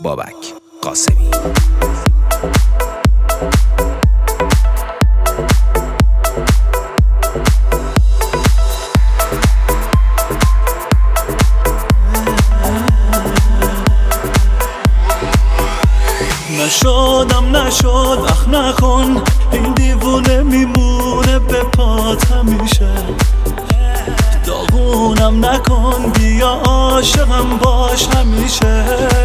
بابک قاسمی. نشد اخ نکن، این دیوونه میمونه به پات همیشه. داغونم نکن، بیا عاشقم باش همیشه.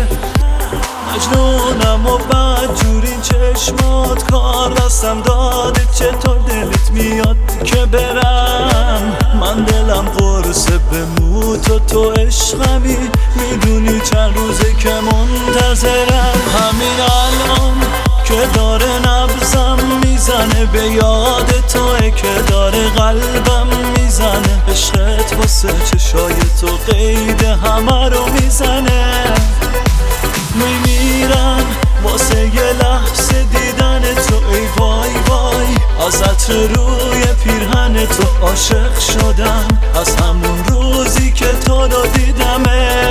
مجنونم و بدجور این چشمات، کار دستم داده چطور دلت میاد که برم. من دلم قرصه بموت و تو عشقمی، میدونی چند روزه که منتظرم. همین الان که داره نبضم میزنه، به یاد توه که داره قلبم میزنه. عشقت واسه چشای تو قید همه رو میزنه. میمیرم واسه یه لحظه دیدن تو، ای وای وای. از عطر روی پیرهن تو عاشق شدم، از همون روزی که تو رو دیدمه.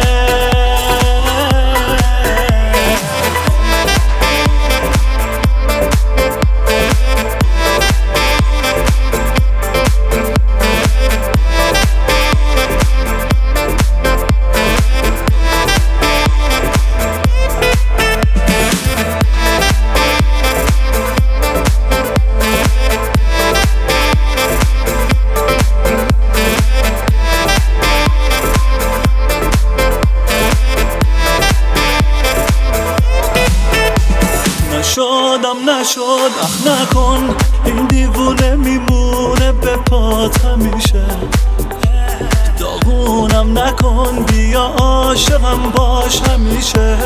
نشد اخ نکن، این دیوونه میمونه به پات همیشه. داغونم نکن، بیا عاشقم باش همیشه.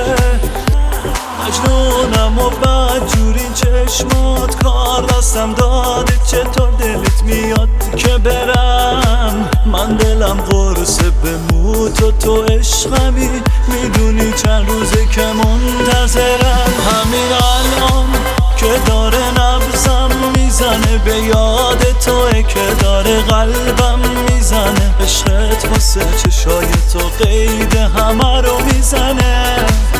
مجنونم و بدجور این چشمات، کار دستم داده چطور دلت میاد که برم. من دلم قرصه بموت و تو عشقمی، میدونی چند روزه که منتظرم. همین الان که داره نبضم میزنه، به یاد توه که داره قلبم میزنه. عشقت واسه چشای تو قید همه رو میزنه.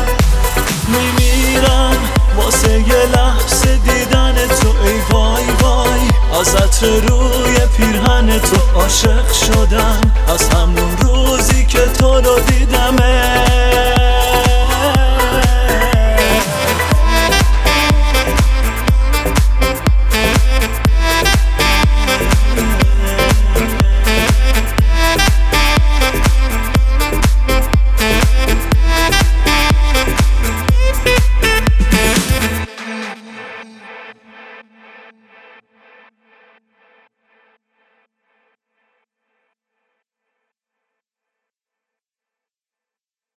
میمیرم واسه یه لحظه دیدن تو، ای وای وای. از عطر روی پیرهن تو عاشق شدم، از همون روزی که تو رو دیدمه.